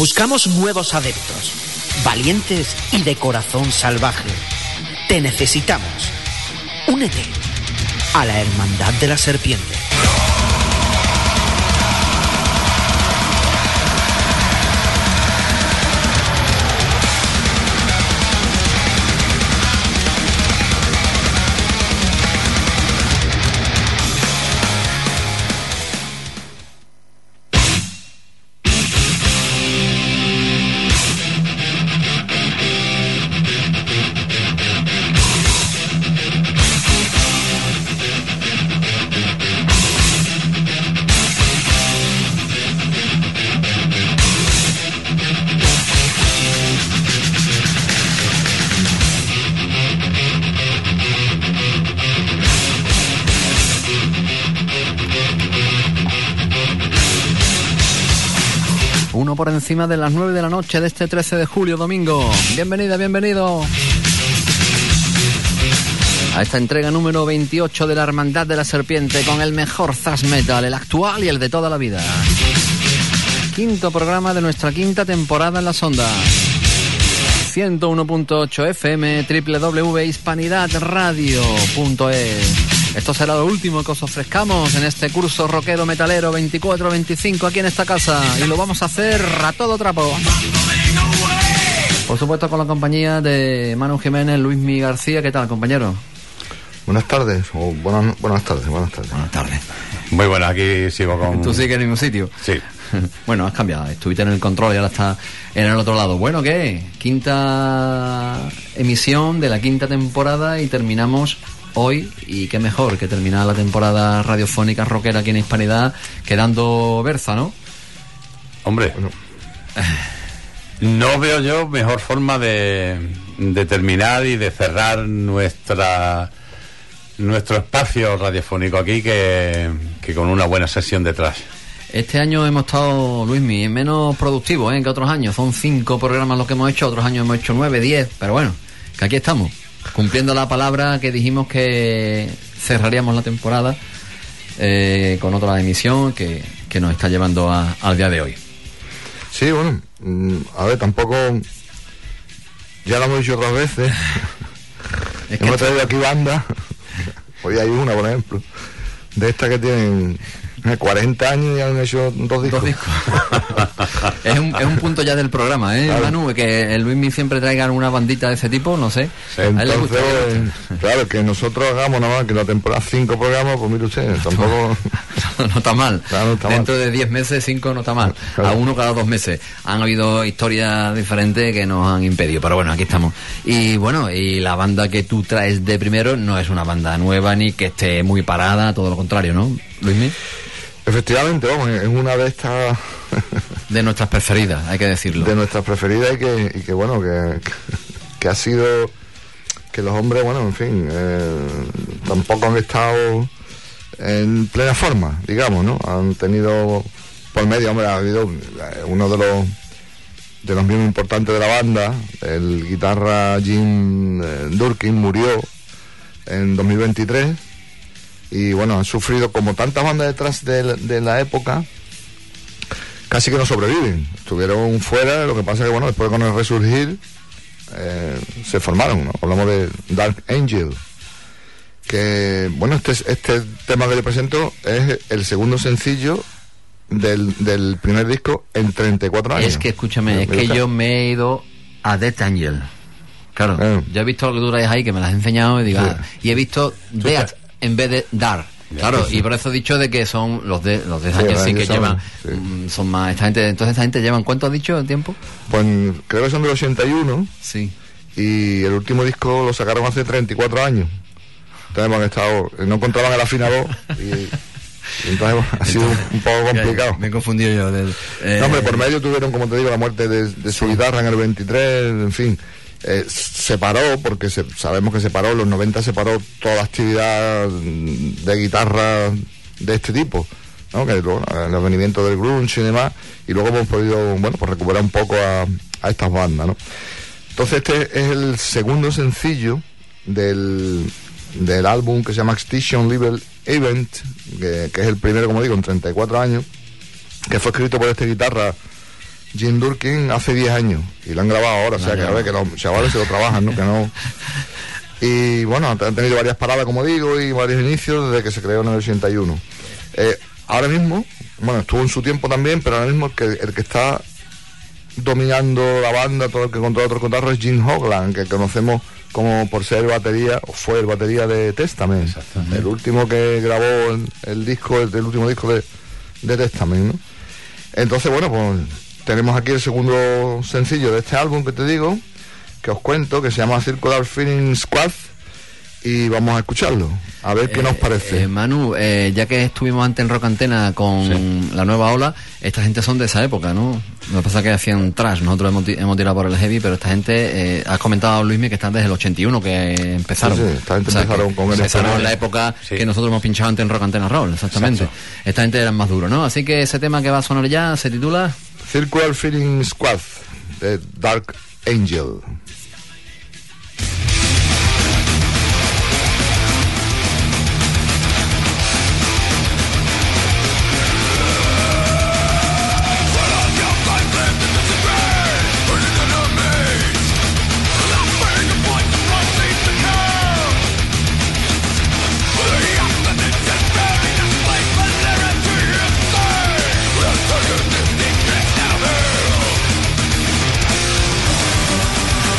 Buscamos nuevos adeptos, valientes y de corazón salvaje. Te necesitamos. Únete a la Hermandad de la Serpiente. Por encima de las 9 de la noche de este 13 de julio, domingo. Bienvenida, bienvenido a esta entrega número 28 de la Hermandad de la Serpiente, con el mejor thrash metal, el actual y el de toda la vida. Quinto programa de nuestra quinta temporada en las ondas. 101.8 FM, www.hispanidadradio.es. Esto será lo último que os ofrezcamos en este curso rockero metalero 24-25 aquí en esta casa, y lo vamos a hacer a todo trapo. Por supuesto con la compañía de Manu Jiménez, Luismi García. ¿Qué tal, compañero? Buenas tardes, o buenas tardes. Buenas tardes. Muy bueno, aquí sigo con... ¿Tú sigues en el mismo sitio? Sí. Bueno, has cambiado, estuviste en el control y ahora está en el otro lado. Bueno, ¿qué? Quinta emisión de la quinta temporada y terminamos hoy, y qué mejor que terminar la temporada radiofónica rockera aquí en Hispanidad quedando berza, ¿no? Hombre, no veo yo mejor forma de terminar y de cerrar nuestro espacio radiofónico aquí que con una buena sesión de thrash. Este año hemos estado, Luismi, menos productivos que otros años. Son 5 programas los que hemos hecho, otros años hemos hecho 9, 10, pero bueno, que aquí estamos, cumpliendo la palabra que dijimos que cerraríamos la temporada con otra emisión que nos está llevando al día de hoy. Sí, bueno, a ver, tampoco, ya lo hemos dicho otras veces. Hemos traído aquí bandas, hoy hay una, por ejemplo, de estas que tienen 40 años y han hecho dos discos. es un punto ya del programa, claro. Manu, que el Luismi siempre traiga una bandita de ese tipo, no sé. Entonces, a él le gusta. Claro, que nosotros hagamos nada más que la temporada 5 programas, pues mire usted, tampoco... no está mal. Claro, no está Dentro mal. De 10 meses, 5 no está mal. Claro. A uno cada 2 meses. Han habido historias diferentes que nos han impedido, pero bueno, aquí estamos. Y bueno, y la banda que tú traes de primero no es una banda nueva ni que esté muy parada, todo lo contrario, ¿no, Luismi? Efectivamente, vamos, es una de estas... de nuestras preferidas, hay que decirlo. De nuestras preferidas y que bueno, que ha sido... Que los hombres, bueno, en fin, tampoco han estado en plena forma, digamos, ¿no? Han tenido por medio, hombre, ha habido uno de los miembros importantes de la banda, el guitarra Jim Durkin, murió en 2023. Y bueno, han sufrido, como tantas bandas detrás de la época, casi que no sobreviven. Estuvieron fuera, lo que pasa es que bueno, después con el resurgir se formaron, ¿no? Hablamos de Dark Angel, que bueno, este tema que yo presento es el segundo sencillo del primer disco en 34 años. Es que escúchame, es que yo me he ido a Death Angel. Claro, yo he visto lo que tú traes ahí, que me las has enseñado, y digo, y he visto Death en vez de Dark. Claro, y por eso he dicho de que son los de años sí que llevan, son más, esta gente llevan, ¿cuánto has dicho el tiempo? Pues creo que son del 81. Sí. Y el último disco lo sacaron hace 34 años. Entonces han estado, no encontraban el afinador y entonces ha sido un poco complicado. Me he confundido yo. No, hombre, por medio tuvieron, como te digo, la muerte de su guitarra en el 23, en fin. Se paró, porque sabemos que se paró, en los 90 se paró toda la actividad de guitarra de este tipo, ¿no? Que luego, el advenimiento del grunge y demás, y luego hemos podido, bueno, pues recuperar un poco a estas bandas, ¿no? Entonces este es el segundo sencillo del álbum que se llama Extinction Level Event, que es el primero, como digo, en 34 años, que fue escrito por este guitarra Jim Durkin hace 10 años y lo han grabado ahora, o sea que a ver que los chavales se lo trabajan, ¿no? Que no. Y bueno, han tenido varias paradas, como digo, y varios inicios desde que se creó en el 81. Ahora mismo, bueno, estuvo en su tiempo también, pero ahora mismo el que está dominando la banda, todo el que controla otro cotarro, es Jim Hoglan, que conocemos como por ser batería, o fue el batería de Testament, el último que grabó el último disco de Testament, ¿no? Entonces, bueno, pues tenemos aquí el segundo sencillo de este álbum que te digo, que os cuento, que se llama Circular Feeling Squad, y vamos a escucharlo, a ver qué nos parece. Manu, ya que estuvimos antes en Rock Antena con la nueva ola, esta gente son de esa época, ¿no? Lo que pasa es que hacían trash, nosotros hemos tirado por el heavy, pero esta gente, has comentado, Luismi, que están desde el 81 que empezaron. Sí, esta gente empezaron con el empezaron en la época que nosotros hemos pinchado antes en Rock Antena Roll, exactamente. Exacto. Esta gente eran más duros, ¿no? Así que ese tema que va a sonar ya se titula Circular Feeling Squad, de Dark Angel. Now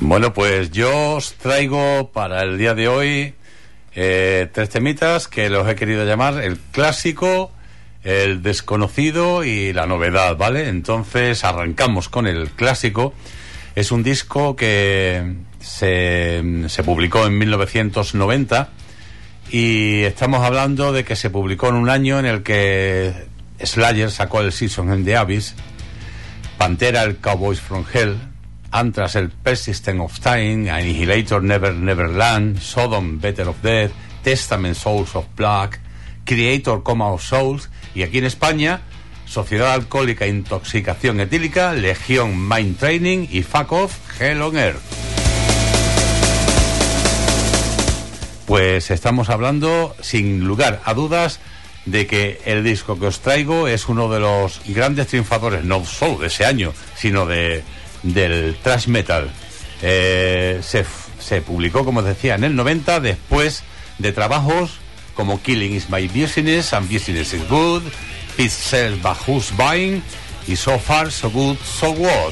Bueno, pues yo os traigo para el día de hoy 3 temitas que los he querido llamar el clásico, el desconocido y la novedad, ¿vale? Entonces arrancamos con el clásico. Es un disco que se publicó en 1990 y estamos hablando de que se publicó en un año en el que Slayer sacó el Season in the Abyss, Pantera el Cowboys from Hell, Anthrax el Persistence of Time, Annihilator Never Neverland, Sodom Better of Death, Testament Souls of Black, Creator Coma of Souls, y aquí en España Sociedad Alcohólica Intoxicación Etílica, Legión Mind Training y Fuck Off Hell on Earth. Pues estamos hablando sin lugar a dudas de que el disco que os traigo es uno de los grandes triunfadores, no solo de ese año, sino del thrash metal. Se publicó, como os decía, en el 90, después de trabajos como Killing is My Business and Business is Good, It Sells But Who's Buying y So Far So Good So What.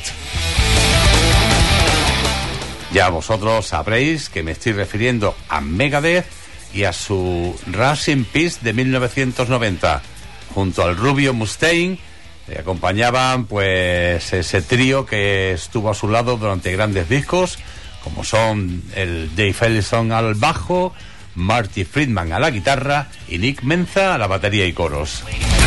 Ya vosotros sabréis que me estoy refiriendo a Megadeth y a su Rust in Peace de 1990. Junto al Rubio Mustaine le acompañaban pues ese trío que estuvo a su lado durante grandes discos, como son el Dave Ellison al bajo, Marty Friedman a la guitarra y Nick Menza a la batería y coros.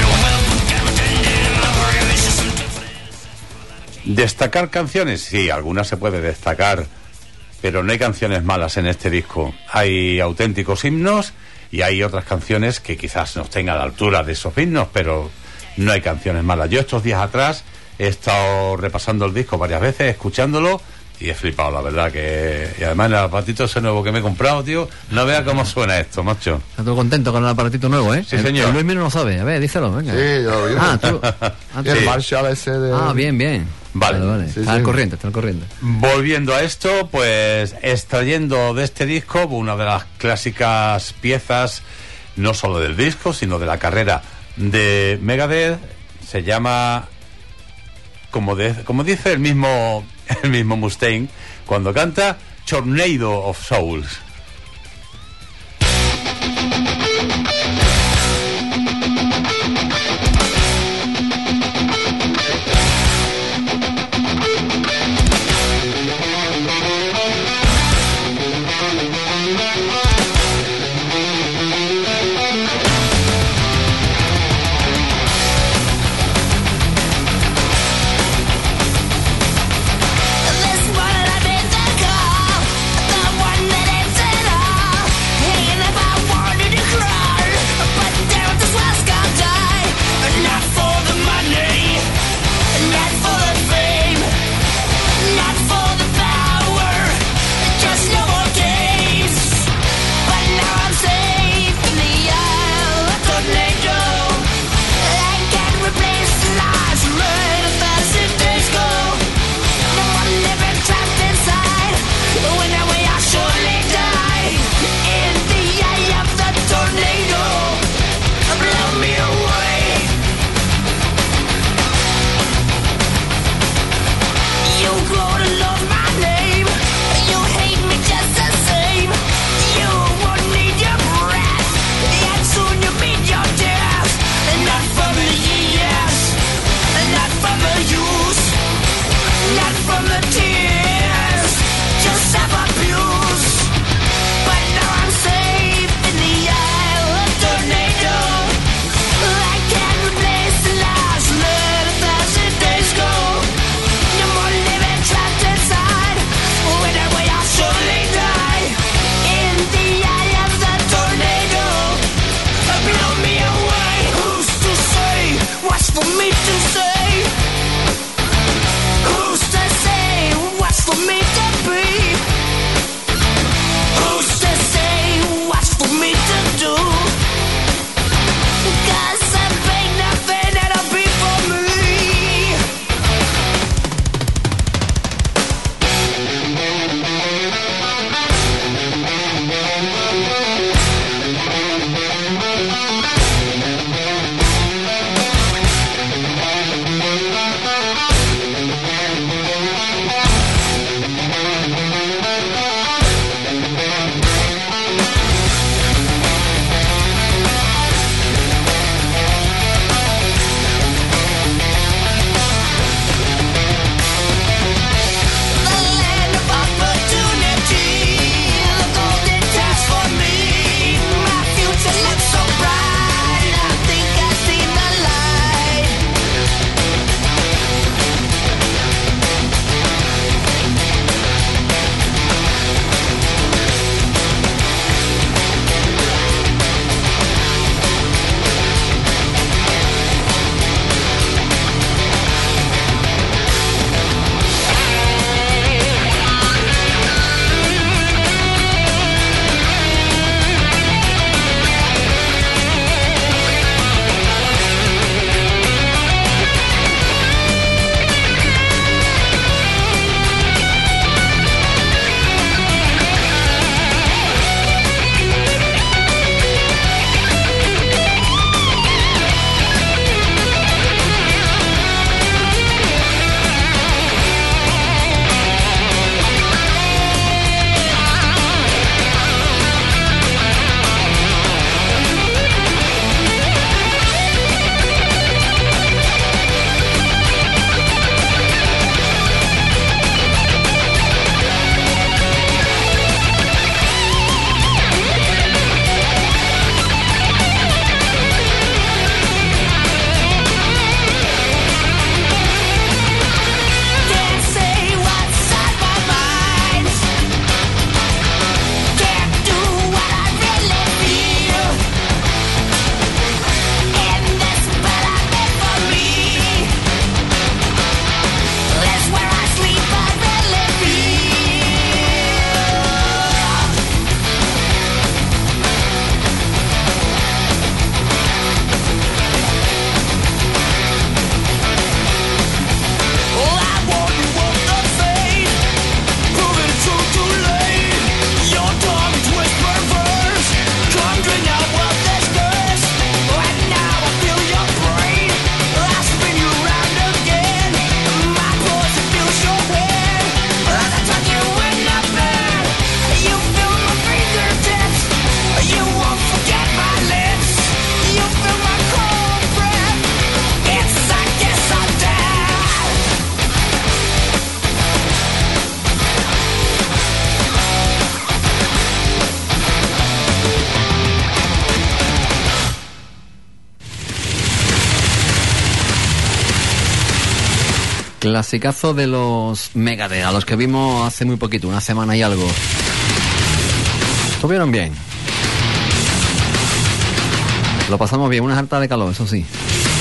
¿Destacar canciones? Sí, algunas se puede destacar, pero no hay canciones malas en este disco. Hay auténticos himnos y hay otras canciones que quizás no estén a la altura de esos himnos, pero no hay canciones malas. Yo estos días atrás he estado repasando el disco varias veces, escuchándolo, y he flipado, la verdad, que... Y además el aparatito ese nuevo que me he comprado, tío, no veas cómo suena esto, macho. Estás todo contento con el aparatito nuevo, ¿eh? Sí, señor. El Luis no lo sabe. A ver, díselo, venga. Sí, yo lo vi. Tú. Y el Marshall ese de... Bien. Vale. Sí, Está al corriente. Volviendo a esto, pues extrayendo de este disco una de las clásicas piezas, no solo del disco, sino de la carrera de Megadeth, se llama, como dice el mismo Mustaine cuando canta, Tornado of Souls. Clasicazo de los Megadeth, a los que vimos hace muy poquito, una semana y algo. Estuvieron bien. Lo pasamos bien, una harta de calor, eso sí.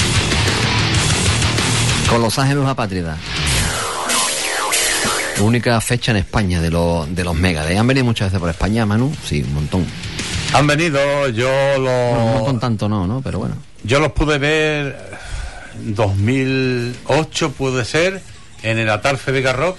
Con Los Ángeles Apátridas. Única fecha en España de los Megadeth. ¿Han venido muchas veces por España, Manu? Sí, un montón. Han venido, No, un montón tanto no, pero bueno. Yo los pude ver en 2008, puede ser, en el Atarfe Vega Rock.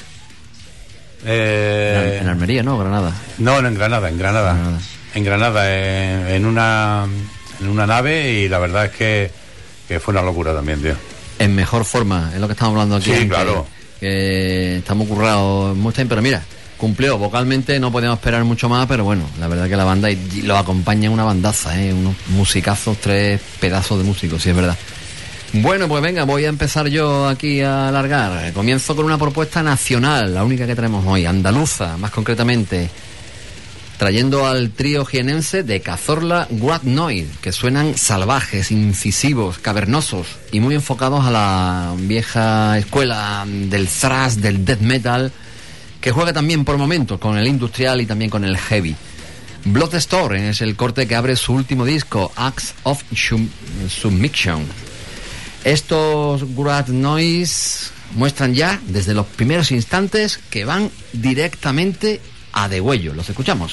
En Almería, ¿no? Granada. No, en Granada. En Granada, en una nave, y la verdad es que fue una locura también, tío. En mejor forma, es lo que estamos hablando aquí. Sí, claro. Que estamos currados mucho tiempo, pero mira, cumplió vocalmente, no podíamos esperar mucho más, pero bueno, la verdad que la banda y lo acompaña una bandaza, unos musicazos, 3 pedazos de músicos, sí es verdad. Bueno, pues venga, voy a empezar yo aquí a alargar. Comienzo con una propuesta nacional, la única que tenemos hoy, andaluza, más concretamente, trayendo al trío jienense de Cazorla Grapnoid, que suenan salvajes, incisivos, cavernosos y muy enfocados a la vieja escuela del thrash, del death metal, que juega también por momentos con el industrial y también con el heavy. Bloodstorm es el corte que abre su último disco, Acts of Submission. Estos Grapnoid muestran ya desde los primeros instantes que van directamente a degüello. Los escuchamos.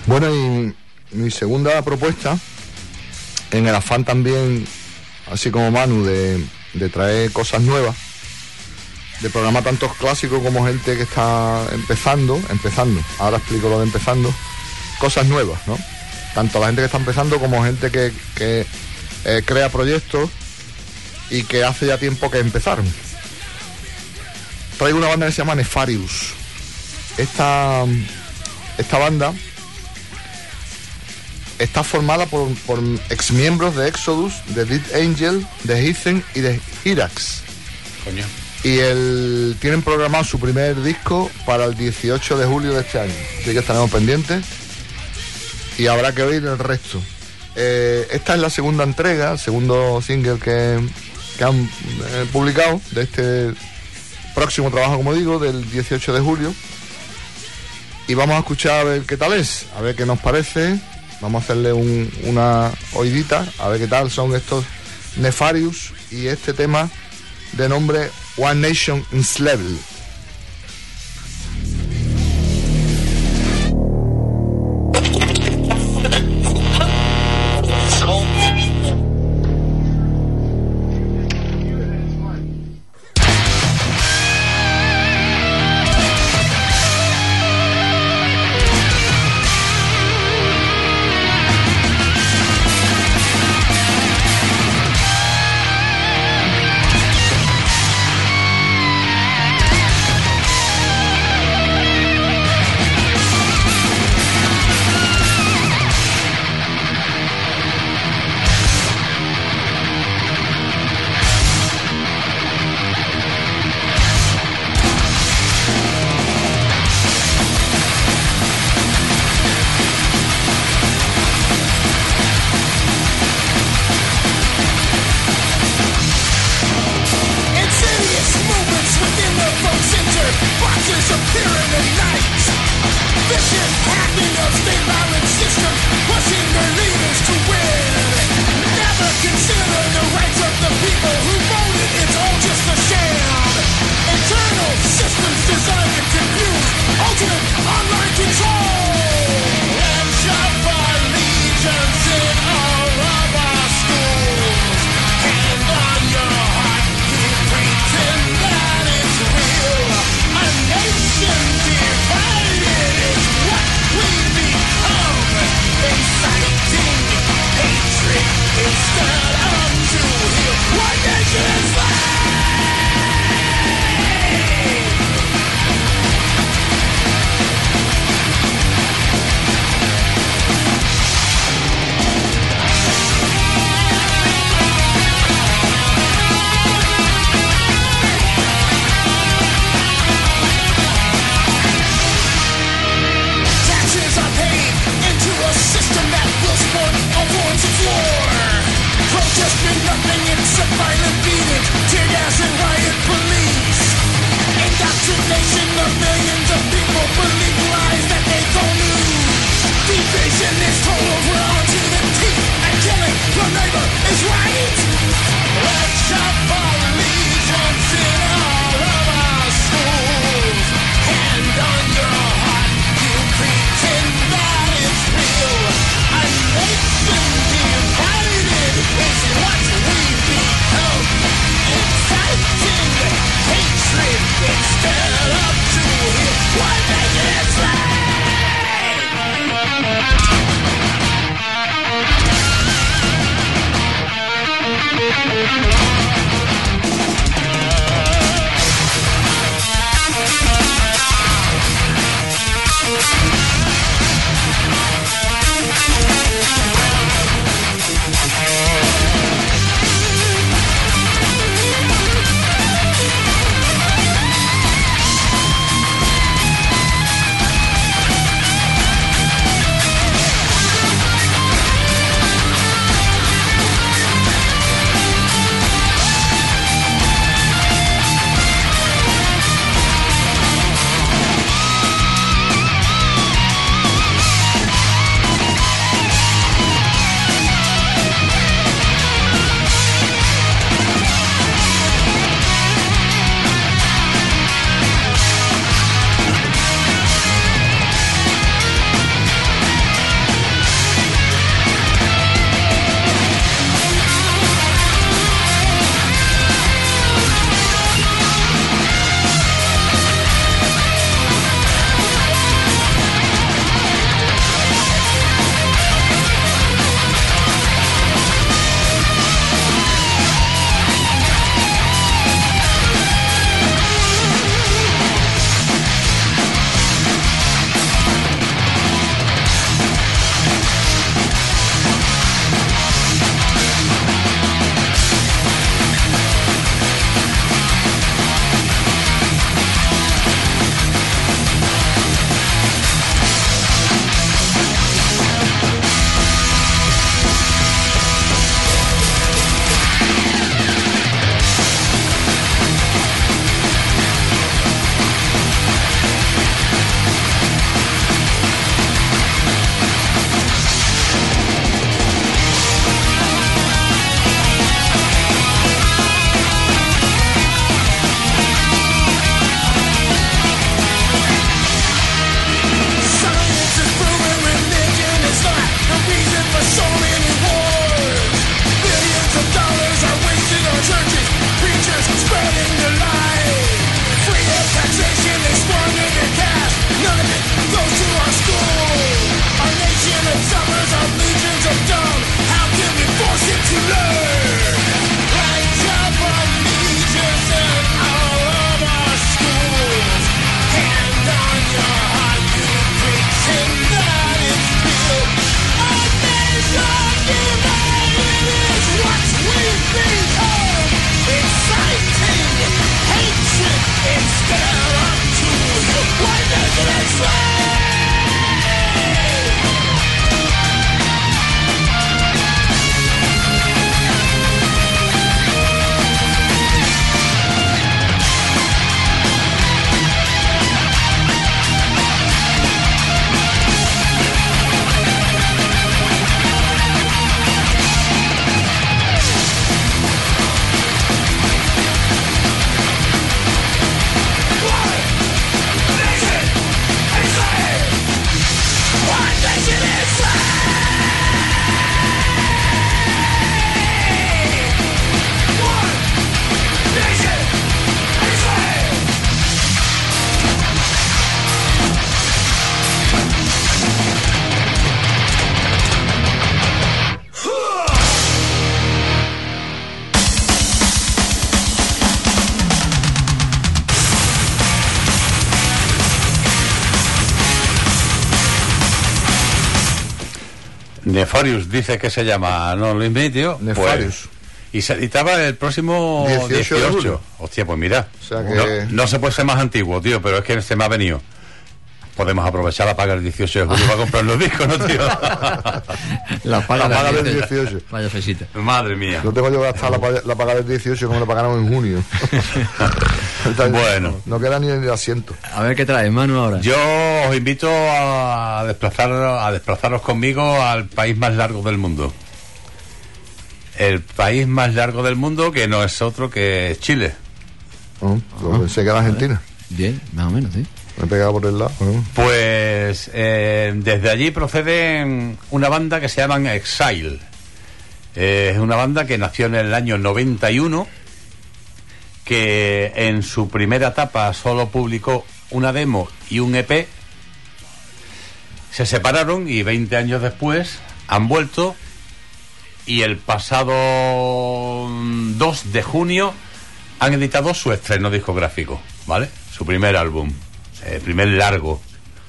Bueno, y mi segunda propuesta, en el afán también, así como Manu, de traer cosas nuevas, de programar tantos clásicos como gente que está empezando, ahora explico lo de empezando, cosas nuevas, ¿no? Tanto la gente que está empezando como gente que crea proyectos y que hace ya tiempo que empezaron. Traigo una banda que se llama Nefarious. Esta banda está formada por exmiembros de Exodus, de Dead Angel, de Heathen y de Hyrax. Coño. Y tienen programado su primer disco para el 18 de julio de este año. Así que estaremos pendientes y habrá que oír el resto. Esta es la segunda entrega, el segundo single que han publicado de este próximo trabajo, como digo, del 18 de julio. Y vamos a escuchar a ver qué tal es, a ver qué nos parece. Vamos a hacerle una oidita, a ver qué tal son estos Nefarious y este tema de nombre One Nation Enslaved. Nefarious dice que se llama, ¿no, Luis Mitio? Nefarious. Pues, y se editaba el próximo 18 de julio. Hostia, pues mira. O sea que... No se puede ser más antiguo, tío, pero es que se me ha venido. Podemos aprovechar la paga el 18 de julio para comprar los discos, ¿no, tío? La paga del 18. Vaya fesita. Madre mía. No tengo yo gastar la paga del 18 como la pagaron en junio. Bueno. No queda ni el asiento. A ver qué traes, Manu, ahora. Yo os invito a desplazaros conmigo al país más largo del mundo. El país más largo del mundo, que no es otro que Chile. Pensé que era Argentina. Bien, más o menos, sí. Me he pegado por el lado. Pues desde allí procede una banda que se llaman Exile. Es una banda que nació en el año 91, que en su primera etapa solo publicó una demo y un EP. Se separaron y 20 años después han vuelto, y el pasado 2 de junio han editado su estreno discográfico, ¿vale? Su primer álbum, el primer largo.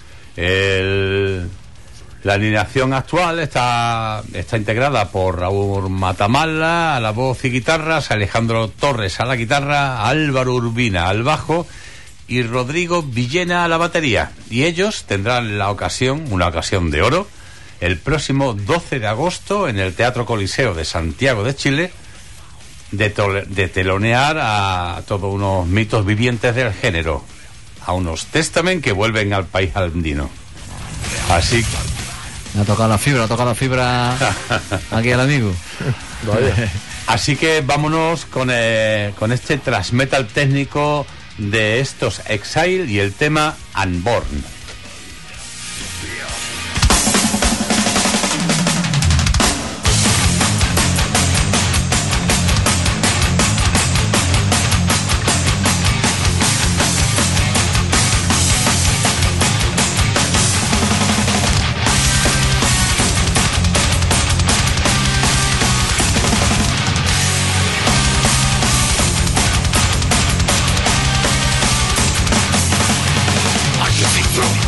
La alineación actual está integrada por Raúl Matamala a la voz y guitarras, Alejandro Torres a la guitarra, Álvaro Urbina al bajo y Rodrigo Villena a la batería. Y ellos tendrán una ocasión de oro, el próximo 12 de agosto en el Teatro Coliseo de Santiago de Chile, de telonear a todos unos mitos vivientes del género, a unos Testament que vuelven al país andino. Así Me ha tocado la fibra aquí al amigo. Así que vámonos con este thrash metal técnico de estos Exile y el tema Unborn. Through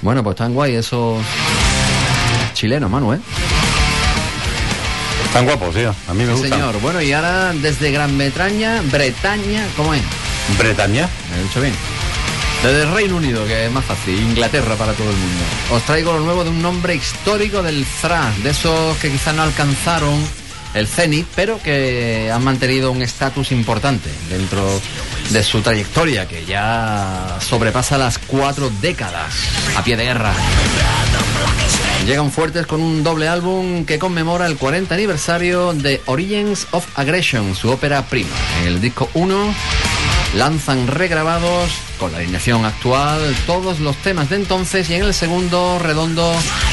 Bueno, pues están guay esos chilenos, Manu, ¿eh? Están guapos, tío. A mí me Sí, gustan. señor. Bueno, y ahora desde Gran Bretaña, ¿cómo es? Bretaña. Me he dicho bien. Desde el Reino Unido, que es más fácil, Inglaterra para todo el mundo. Os traigo lo nuevo de un nombre histórico del thrash, de esos que quizás no alcanzaron el cenit, pero que han mantenido un estatus importante dentro de su trayectoria, que ya sobrepasa las 4 décadas a pie de guerra. Llegan fuertes con un doble álbum que conmemora el 40 aniversario de Origins of Aggression, su ópera prima. En el disco 1 lanzan regrabados con la alineación actual todos los temas de entonces, y en el segundo redondo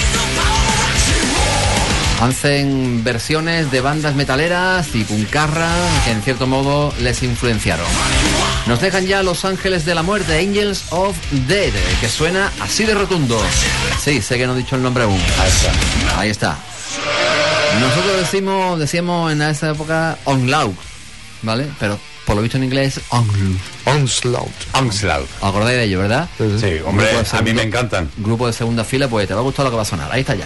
hacen versiones de bandas metaleras y puncarras que en cierto modo les influenciaron. Nos dejan ya Los Ángeles de la Muerte, Angels of Death, que suena así de rotundo. Sí, sé que no he dicho el nombre aún. Ahí está. Nosotros decíamos en esa época Onslaught, ¿vale? Pero por lo visto en inglés Onslaught. Onslaught. ¿Os acordáis de ello, verdad? Sí, hombre, Grupo de a mí me encantan. Grupo de segunda fila, pues te va a gustar lo que va a sonar. Ahí está ya.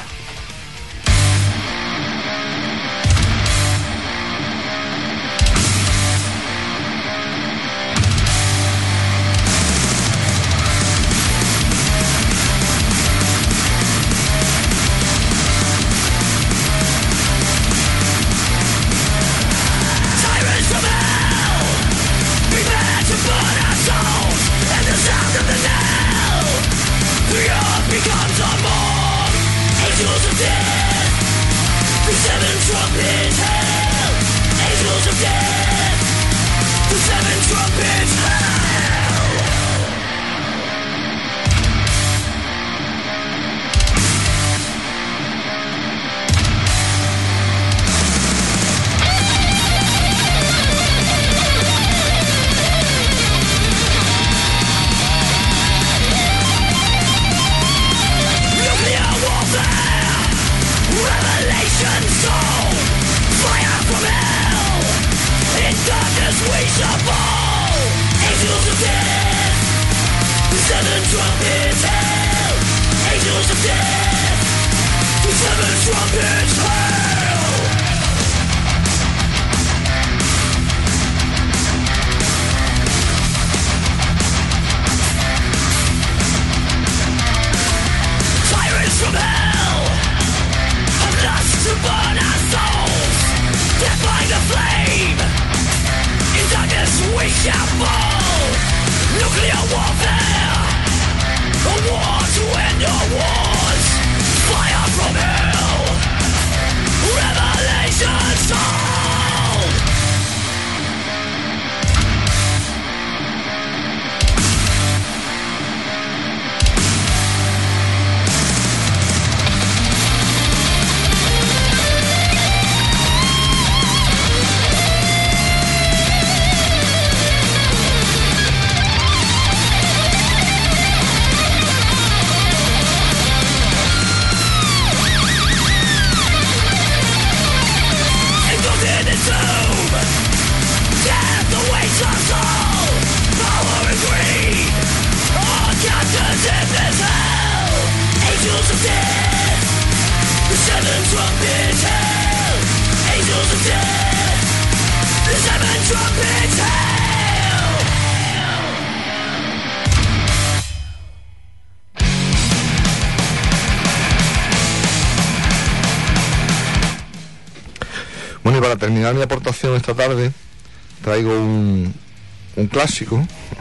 Bueno, y para terminar mi aportación esta tarde, traigo un clásico,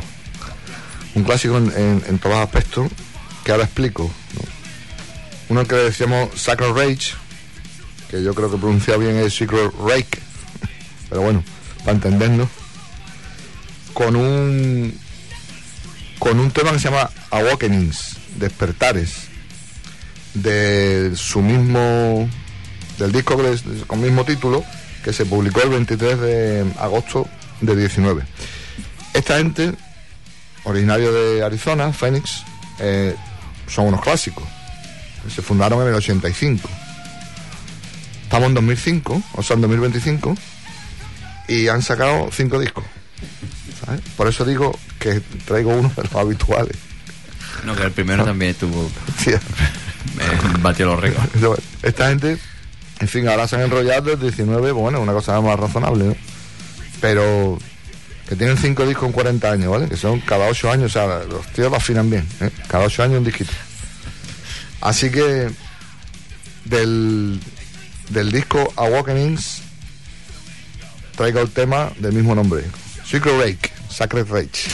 en todos aspectos, que ahora explico, ¿no? Uno que le decíamos Sacred Rage, que yo creo que pronunciado bien es Secret Rake, pero bueno, para entendernos, con un tema que se llama Awakenings, Despertares, del disco con mismo título, que se publicó el 23 de agosto de 19. Esta gente, originario de Arizona, Phoenix, son unos clásicos. Se fundaron en el 85. Estamos en 2005, o sea, en 2025, y han sacado 5 discos, ¿sabes? Por eso digo que traigo uno de los habituales. No, que el primero también estuvo... Tío. Batió los récords. Esta gente, en fin, ahora se han enrollado desde 19, bueno, una cosa más razonable, ¿no? Pero que tienen 5 discos en 40 años, ¿vale? Que son cada 8 años, o sea, los tíos lo afinan bien, ¿eh? Cada 8 años un disquito. Así que del disco Awakenings traigo el tema del mismo nombre, Sacred Rage.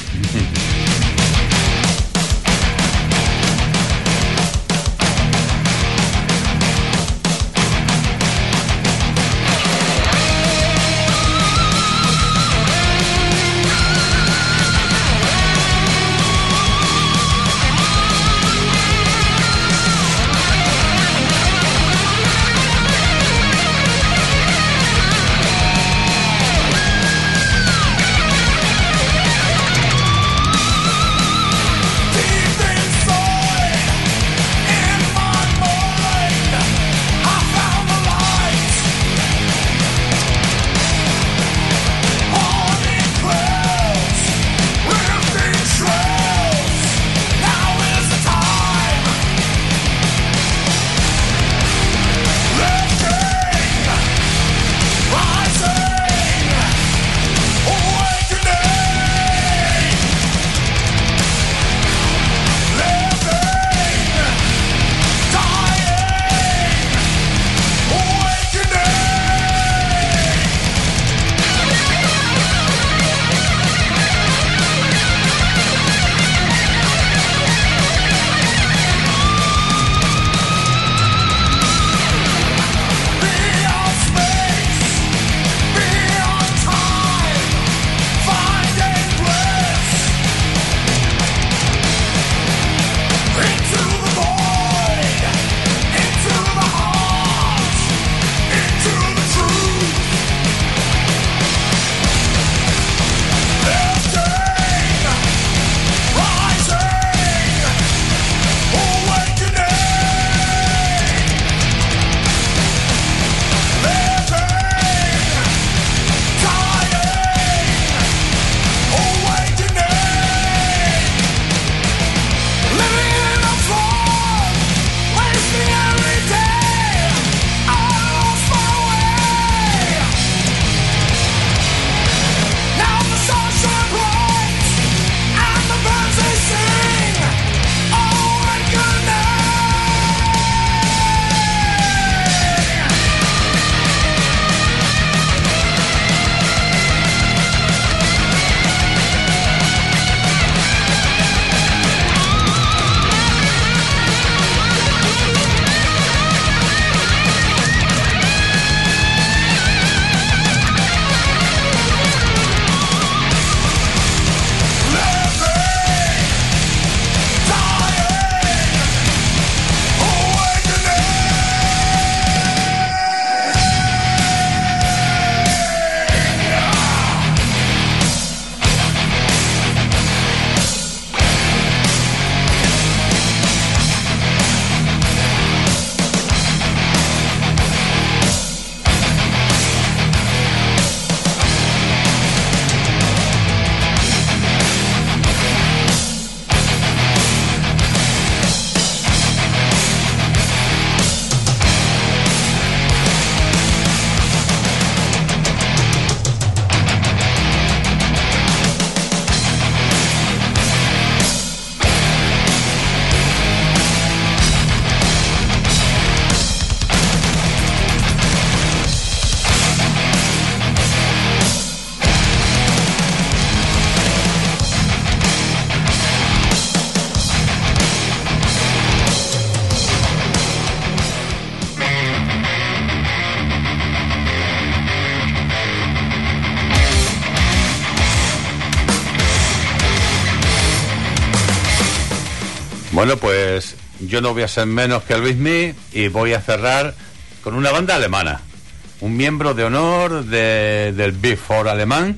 Bueno, pues yo no voy a ser menos que Luismi y voy a cerrar con una banda alemana, un miembro de honor del Big Four alemán,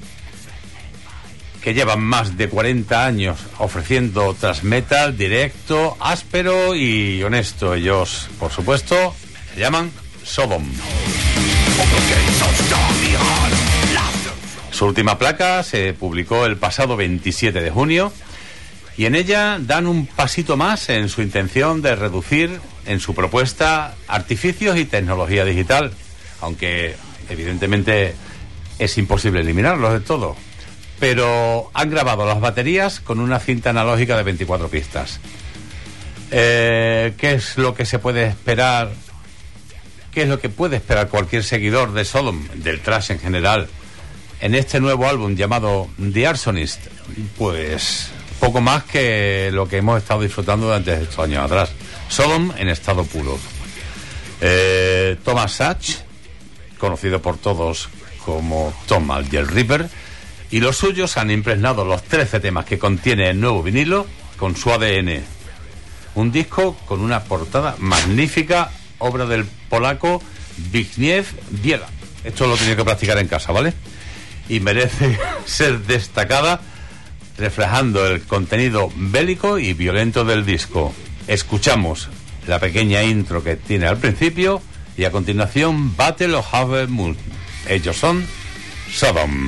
que llevan más de 40 años ofreciendo thrash metal directo, áspero y honesto. Ellos, por supuesto, se llaman Sodom. Su última placa se publicó el pasado 27 de junio Y en ella dan un pasito más en su intención de reducir en su propuesta artificios y tecnología digital, aunque evidentemente es imposible eliminarlos de todo. Pero han grabado las baterías con una cinta analógica de 24 pistas. ¿Qué es lo que se puede esperar? ¿Qué es lo que puede esperar cualquier seguidor de Sodom, del thrash en general, en este nuevo álbum llamado The Arsonist? Pues poco más que lo que hemos estado disfrutando durante estos años atrás. Sodom en estado puro. Thomas Sachs, conocido por todos como Tom Alger Reaper, y los suyos han impregnado los 13 temas que contiene el nuevo vinilo con su ADN. Un disco con una portada magnífica, obra del polaco Zbigniew Biela. Esto lo he tenido que practicar en casa, ¿vale? Y merece ser destacada, reflejando el contenido bélico y violento del disco. Escuchamos la pequeña intro que tiene al principio y a continuación Battle of Harvest Moon. Ellos son Sodom.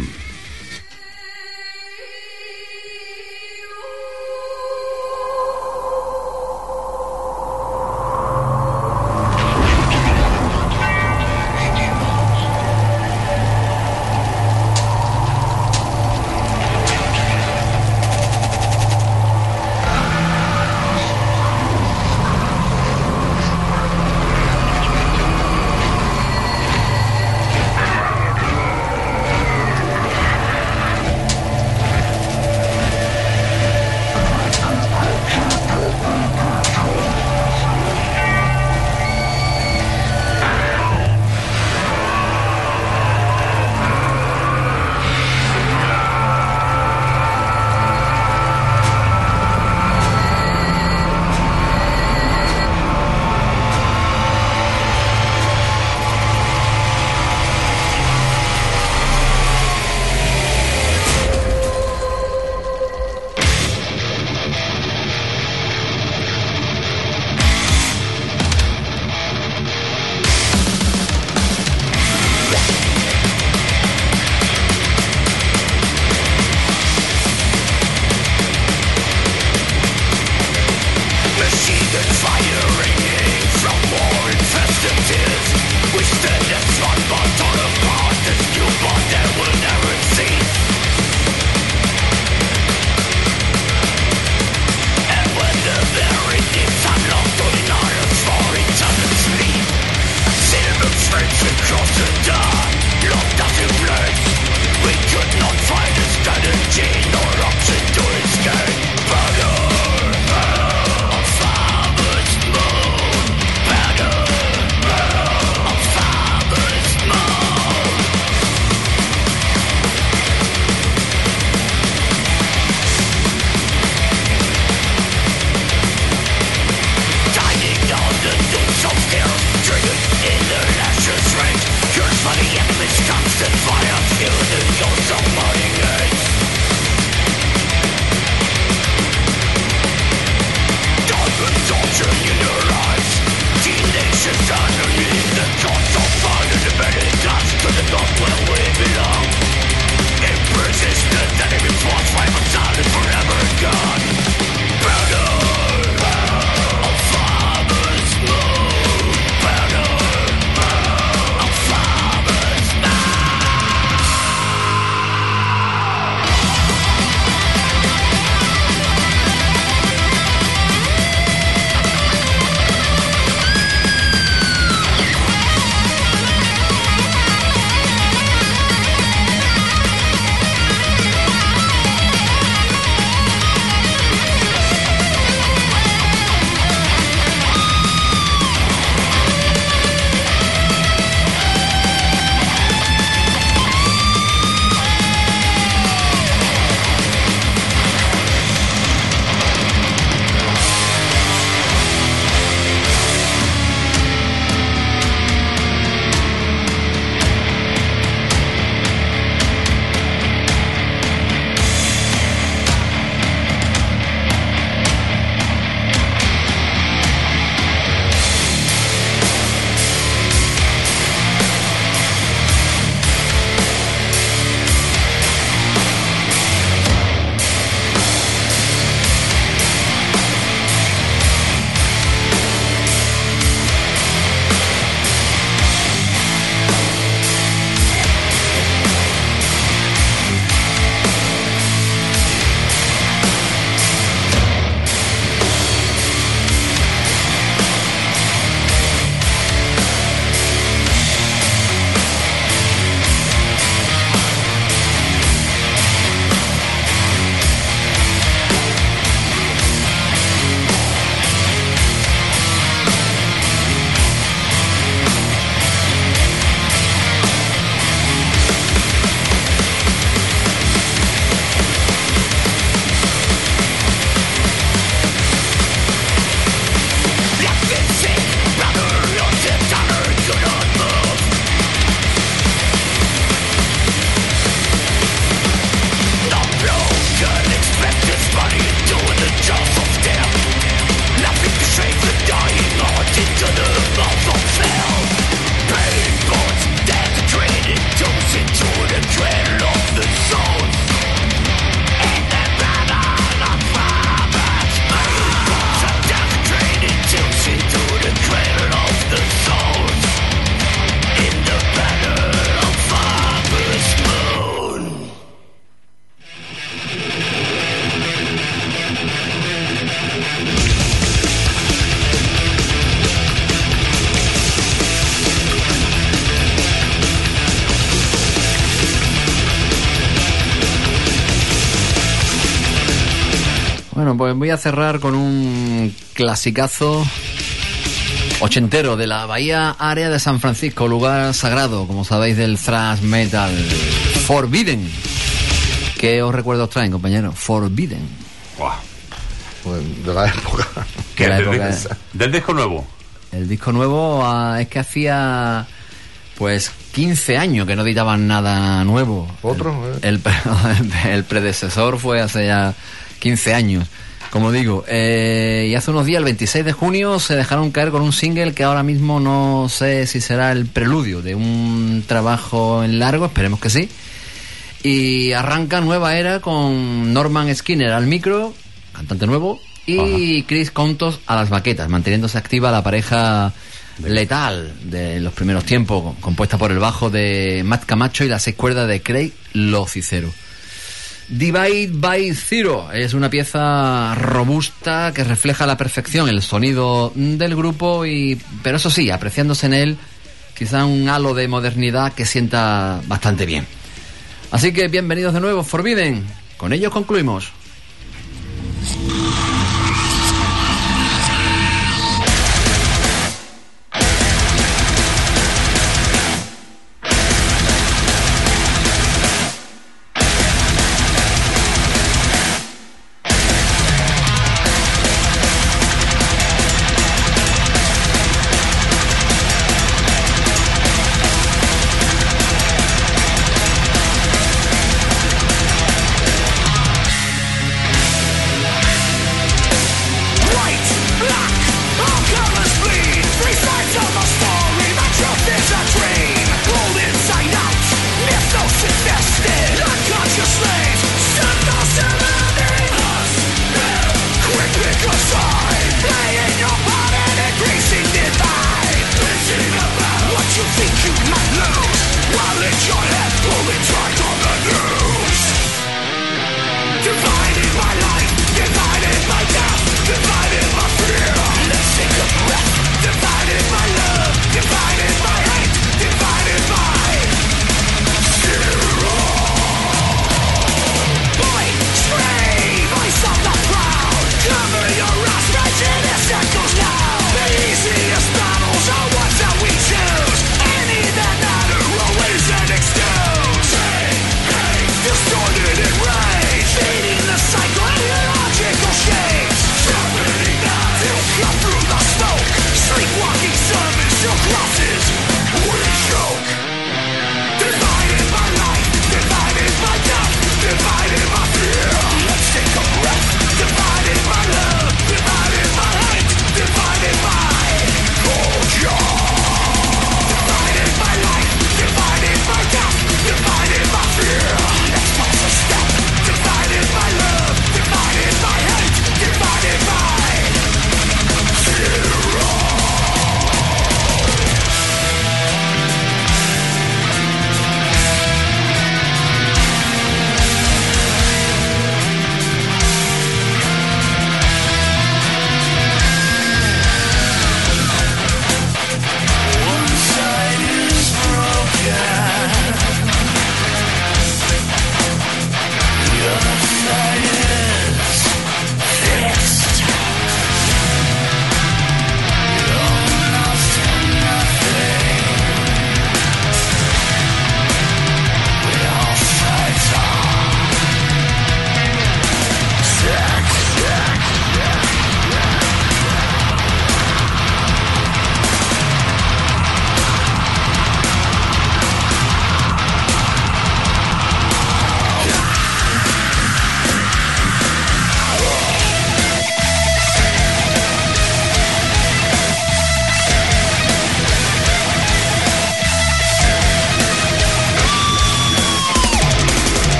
Bueno, pues voy a cerrar con un clasicazo ochentero de la Bahía Área de San Francisco, lugar sagrado, como sabéis, del thrash metal, Forbidden. ¿Qué os recuerdos traen, compañeros? Forbidden. Buah. Pues, de la época. De la época. Del disco nuevo. El disco nuevo es que hacía pues 15 años que no editaban nada nuevo. ¿Otro? El predecesor fue hace ya 15 años. Como digo, y hace unos días, el 26 de junio, se dejaron caer con un single que ahora mismo no sé si será el preludio de un trabajo en largo, esperemos que sí. Y arranca nueva era con Norman Skinner al micro, cantante nuevo, y Chris Contos a las baquetas, manteniéndose activa la pareja letal de los primeros tiempos, compuesta por el bajo de Matt Camacho y las 6 cuerdas de Craig Locicero. Divide by Zero es una pieza robusta que refleja a la perfección el sonido del grupo, pero eso sí, apreciándose en él quizá un halo de modernidad que sienta bastante bien. Así que bienvenidos de nuevo, Forbidden. Con ellos concluimos.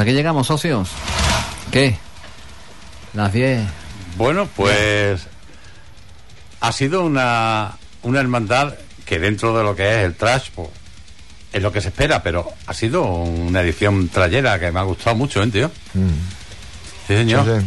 hasta aquí llegamos, socios. ¿Qué? Las 10. Bueno, pues ha sido una hermandad que dentro de lo que es el trash, pues, es lo que se espera, pero ha sido una edición trayera que me ha gustado mucho, tío. Sí, señor. Sí,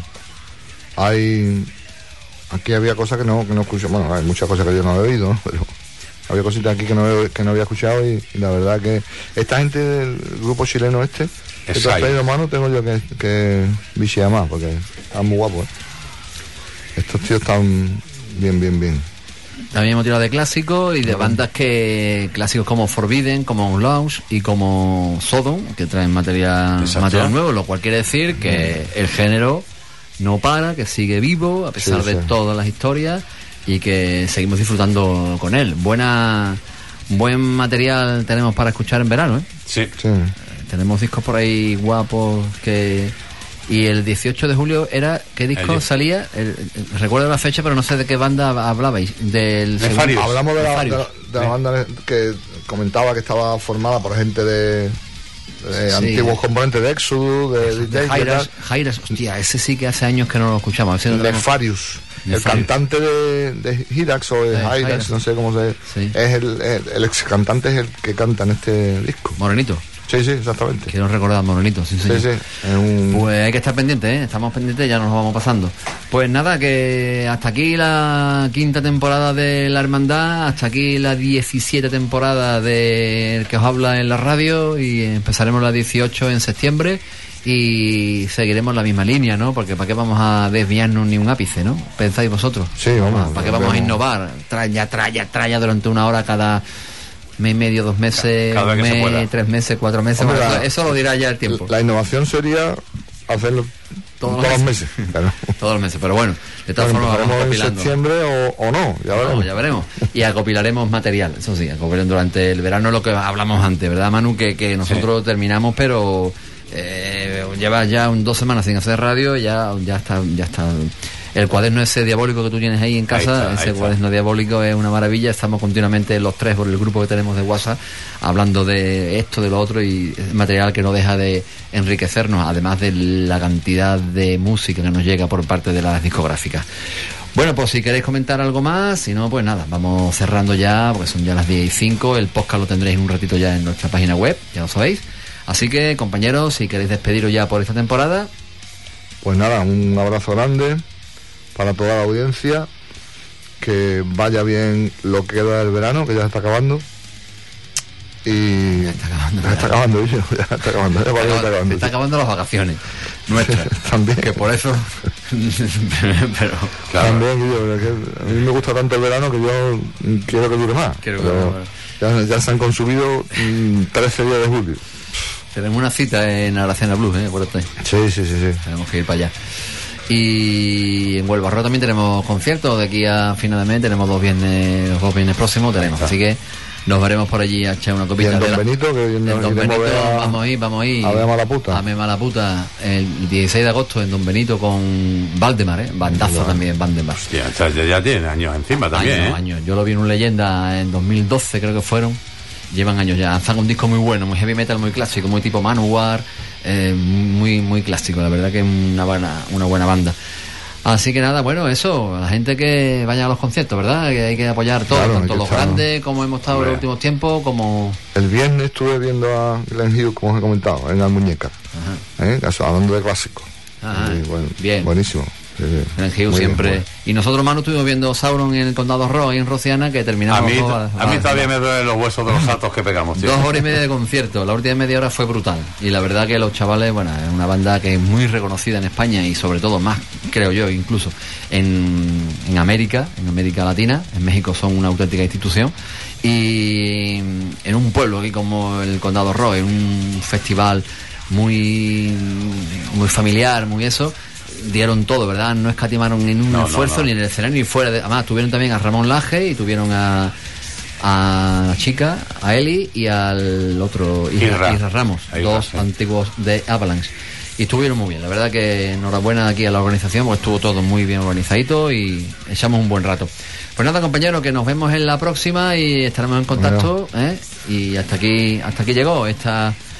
sí. Aquí había cosas que no escuché. Bueno, hay muchas cosas que yo no he oído, ¿no? Pero había cositas aquí que no había escuchado y la verdad que esta gente del grupo chileno que tú has traído, mano, tengo yo que vigiar más porque están muy guapos, ¿eh? Estos tíos están bien. También hemos tirado de clásicos y de bandas clásicos como Forbidden, como Lounge y como Sodom, que traen material nuevo, lo cual quiere decir que el género no para, que sigue vivo a pesar de todas las historias y que seguimos disfrutando con él. Buen material tenemos para escuchar en verano, ¿eh? Sí. Tenemos discos por ahí guapos y el 18 de julio ¿qué disco salía? Recuerdo la fecha, pero no sé de qué banda hablabais. Hablamos de la banda que comentaba que estaba formada por gente de antiguos componentes de Exodus, de Jairas, hostia, ese sí que hace años que no lo escuchamos. Nefarius. El cantante de Hirax o de Hyrax, no sé cómo se es el ex cantante, es el que canta en este disco. Morenito. Sí, exactamente. Quiero recordar Morenito, sí. Pues hay que estar pendientes, ¿eh? Estamos pendientes, ya nos vamos pasando. Pues nada, que hasta aquí la 5ª temporada de La Hermandad, hasta aquí la 17 temporada del que os habla en la radio y empezaremos la 18 en septiembre y seguiremos la misma línea, ¿no? Porque ¿para qué vamos a desviarnos ni un ápice, ¿no? ¿Pensáis vosotros? Sí, vamos. ¿Para qué vamos a innovar? Traya durante una hora cada mes y medio, 2 meses, un mes, 3 meses, 4 meses. Hombre, eso lo dirá ya el tiempo. La innovación sería hacerlo todos los meses. Claro. Todos los meses, pero bueno, de todas formas vamos copilando. En septiembre o no, ya veremos. Ya veremos. Y acopilaremos material, eso sí, acopilaremos durante el verano lo que hablamos antes, ¿verdad, Manu? Que nosotros terminamos, pero llevas ya 2 semanas sin hacer radio, ya está. El cuaderno ese diabólico que tú tienes ahí en casa, ese cuaderno diabólico es una maravilla. Estamos continuamente los 3 por el grupo que tenemos de WhatsApp hablando de esto, de lo otro y material que no deja de enriquecernos, además de la cantidad de música que nos llega por parte de las discográficas. Bueno, pues si queréis comentar algo más, si no, pues nada, vamos cerrando ya, porque son ya las 10:05. El podcast lo tendréis en un ratito ya en nuestra página web, ya lo sabéis. Así que, compañeros, si queréis despediros ya por esta temporada. Pues nada, un abrazo grande para toda la audiencia, que vaya bien lo que queda del verano, que ya se está acabando. Y ya está acabando las vacaciones nuestras también, que por eso pero claro. También a mí me gusta tanto el verano que yo quiero que dure más. Ya se han consumido 13 días de julio. Tenemos una cita en Aracena Blues, acuérdate. Sí. Tenemos que ir para allá. Y en Huelva también tenemos conciertos de aquí a final de mes, tenemos 2 viernes próximos tenemos, así que nos veremos por allí a echar una copita. Y en Don Benito, que en Don Benito vamos a ir a ver Malaputa. A ver Malaputa el 16 de agosto en Don Benito con Valdemar, bandazo también Valdemar. Hostia, ya tienen años encima también. Años. Yo lo vi en un Leyenda en 2012, creo que fueron. Llevan años ya, lanzan un disco muy bueno, muy heavy metal, muy clásico, muy tipo Manowar, muy clásico, la verdad que es una buena banda. Así que nada, bueno, eso, la gente que vaya a los conciertos, ¿verdad? Que hay que apoyar todo, claro, tanto los grandes como hemos estado en los últimos tiempos, como... El viernes estuve viendo a Glenn Hughes, como os he comentado, en Almuñécar, hablando de clásicos. Bien. Buenísimo. Glenn Hughes siempre. Bien. Y nosotros, Manu, estuvimos viendo Sauron en el Condado Rock y en Rociana, que terminamos. A mí todavía me duelen los huesos de los saltos que pegamos, tío. 2 horas y media de concierto. La última media hora fue brutal. Y la verdad que los chavales, bueno, es una banda que es muy reconocida en España y sobre todo más, creo yo, incluso en América Latina. En México son una auténtica institución. Y en un pueblo aquí como el Condado Rock, en un festival muy familiar, muy eso. Dieron todo, ¿verdad? No escatimaron en un esfuerzo ni en el escenario ni fuera. Además, tuvieron también a Ramón Laje y tuvieron a la chica, a Eli y al otro, Isra Ramos, 2 antiguos de Avalanche. Y estuvieron muy bien. La verdad que enhorabuena aquí a la organización, porque estuvo todo muy bien organizadito y echamos un buen rato. Pues nada, compañeros, que nos vemos en la próxima y estaremos en contacto. Y hasta aquí llegó esta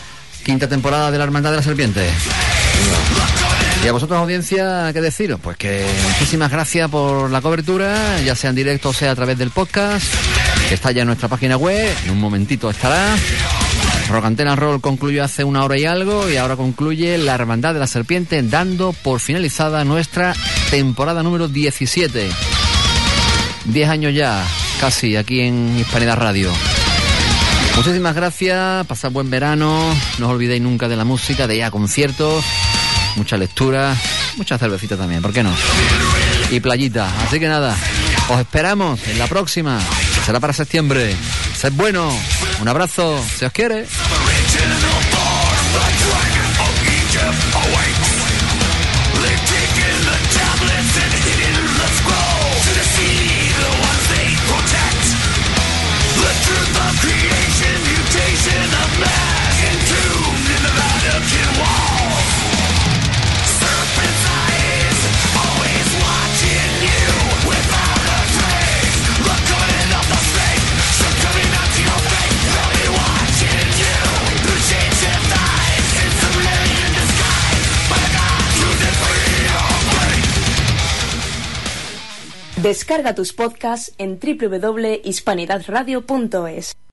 quinta temporada de la Hermandad de la Serpiente. Y a vosotros, audiencia, ¿qué deciros? Pues que muchísimas gracias por la cobertura, ya sea en directo o sea a través del podcast, que está ya en nuestra página web, en un momentito estará. Rock Antena Roll concluyó hace 1 hora y algo, y ahora concluye la Hermandad de la Serpiente, dando por finalizada nuestra temporada número 17. 10 años ya, casi, aquí en Hispanidad Radio. Muchísimas gracias, pasad buen verano, no os olvidéis nunca de la música, de ir a conciertos, mucha lectura, mucha cervecita también, ¿por qué no? Y playita, así que nada, os esperamos en la próxima, será para septiembre. Sed bueno, un abrazo, se os quiere. Descarga tus podcasts en www.hispanidadradio.es.